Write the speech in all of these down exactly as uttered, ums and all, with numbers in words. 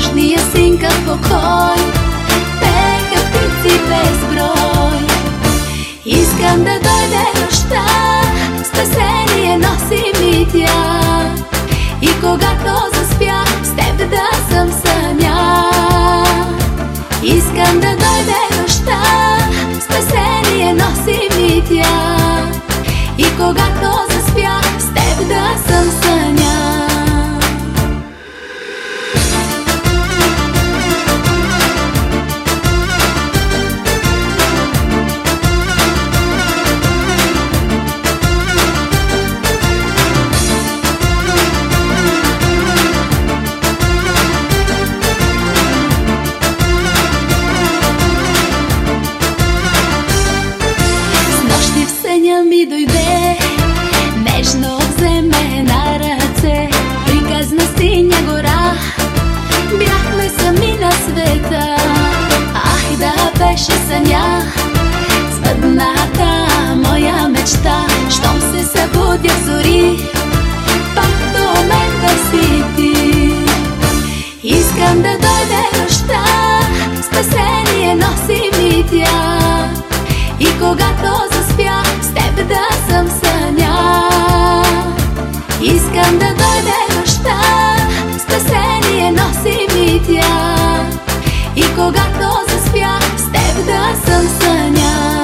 нощния синка покой, пеха птици безброй. Искам да дойде нощта, спасение носи ми тя, и когато заспя, с теб да съм съня. Искам да дойде нощта, спасение носи ми тя, и когато заспя, с теб да съм съня. Ми дойде, нежно вземе на ръце, приказна синя гора, бяхме сами на света. Ах, да беше съня, сбъдната моя мечта. Щом се събудя зори, пак до мен да си ти. Искам да дойде нощта, спасение носи ми тя, и когато заспя, с теб да съм съня. Искам да дойде нощта, спасение носи ми тя, и когато заспя, с теб да съм съня.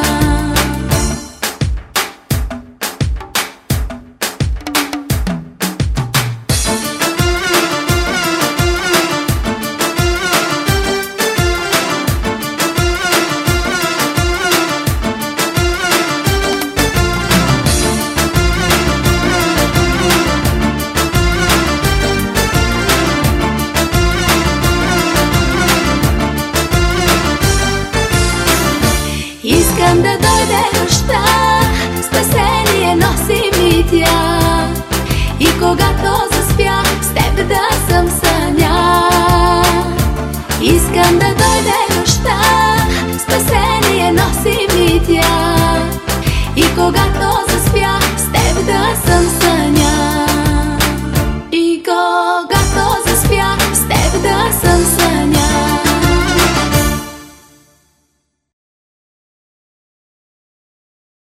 Искам да дойде нощта, спасение носи ми тя, и когато заспя, с теб да съм съня. Искам да дойде нощта, спасение носи ми тя, и когато